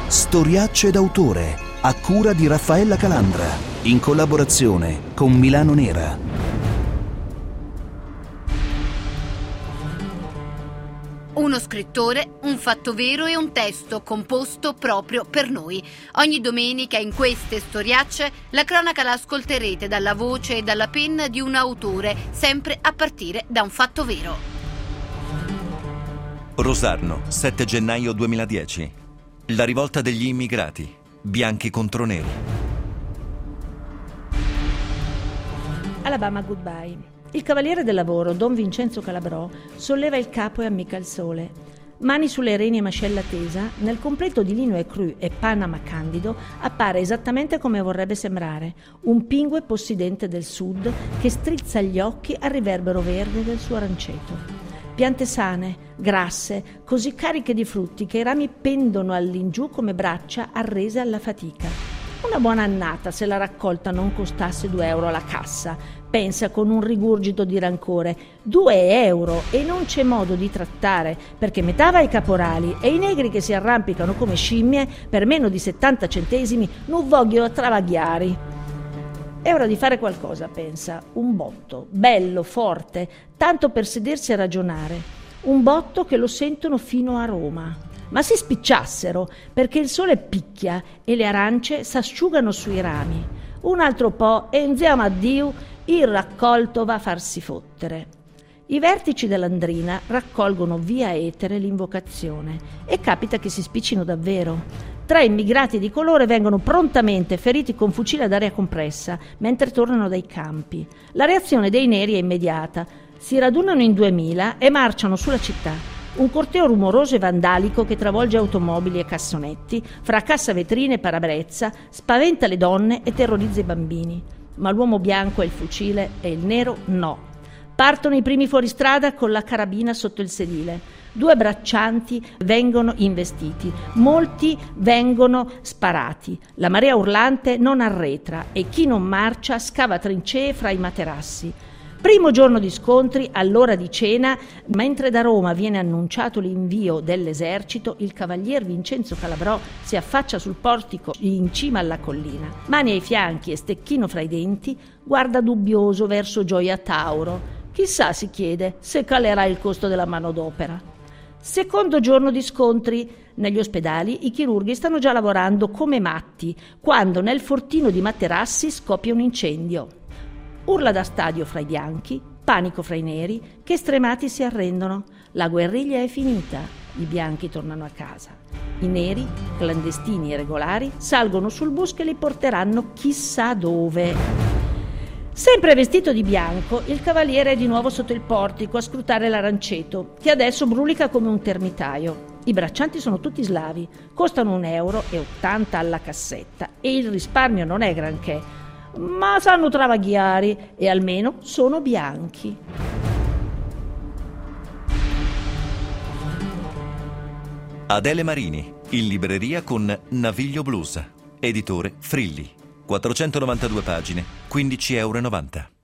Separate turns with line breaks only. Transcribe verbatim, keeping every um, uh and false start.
Storiacce d'autore, a cura di Raffaella Calandra, in collaborazione con Milano Nera.
Uno scrittore, un fatto vero e un testo composto proprio per noi. Ogni domenica in queste storiacce la cronaca la ascolterete dalla voce e dalla penna di un autore, sempre a partire da un fatto vero.
Rosarno, sette gennaio duemiladieci. La rivolta degli immigrati, bianchi contro neri.
Alabama Goodbye. Il cavaliere del lavoro, Don Vincenzo Calabrò, solleva il capo e ammicca il sole. Mani sulle reni e mascella tesa, nel completo di lino e cru e panama candido, appare esattamente come vorrebbe sembrare, un pingue possidente del sud che strizza gli occhi al riverbero verde del suo ranceto. Piante sane, grasse, così cariche di frutti che i rami pendono all'ingiù come braccia arrese alla fatica. Una buona annata se la raccolta non costasse due euro alla cassa, pensa con un rigurgito di rancore. Due euro e non c'è modo di trattare, perché metà va ai caporali e i negri che si arrampicano come scimmie per meno di settanta centesimi non vogliono travaghiari. È ora di fare qualcosa, pensa, un botto, bello, forte, tanto per sedersi a ragionare. Un botto che lo sentono fino a Roma. Ma si spicciassero, perché il sole picchia e le arance s'asciugano sui rami. Un altro po' e insieme a Dio il raccolto va a farsi fottere. I vertici dell'Andrina raccolgono via etere l'invocazione e capita che si spiccino davvero. Tre immigrati di colore vengono prontamente feriti con fucile ad aria compressa mentre tornano dai campi. La reazione dei neri è immediata. Si radunano in duemila e marciano sulla città. Un corteo rumoroso e vandalico che travolge automobili e cassonetti, fracassa vetrine e parabrezza, spaventa le donne e terrorizza i bambini. Ma l'uomo bianco ha il fucile e il nero no. Partono i primi fuoristrada con la carabina sotto il sedile. Due braccianti vengono investiti, molti vengono sparati. La marea urlante non arretra e chi non marcia scava trincee fra i materassi. Primo giorno di scontri, all'ora di cena, mentre da Roma viene annunciato l'invio dell'esercito, il cavalier Vincenzo Calabrò si affaccia sul portico in cima alla collina. Mani ai fianchi e stecchino fra i denti, guarda dubbioso verso Gioia Tauro. Chissà, si chiede, se calerà il costo della manodopera. Secondo giorno di scontri. Negli ospedali i chirurghi stanno già lavorando come matti, quando nel fortino di Materassi scoppia un incendio. Urla da stadio fra i bianchi, panico fra i neri, che stremati si arrendono. La guerriglia è finita, i bianchi tornano a casa. I neri, clandestini e regolari, salgono sul bus che li porteranno chissà dove. Sempre vestito di bianco, il cavaliere è di nuovo sotto il portico a scrutare l'aranceto, che adesso brulica come un termitaio. I braccianti sono tutti slavi, costano un euro e ottanta alla cassetta e il risparmio non è granché, ma sanno travaghiare e almeno sono bianchi.
Adele Marini, in libreria con Naviglio Blues. Editore Frilli. quattrocentonovantadue pagine, quindici euro e novanta.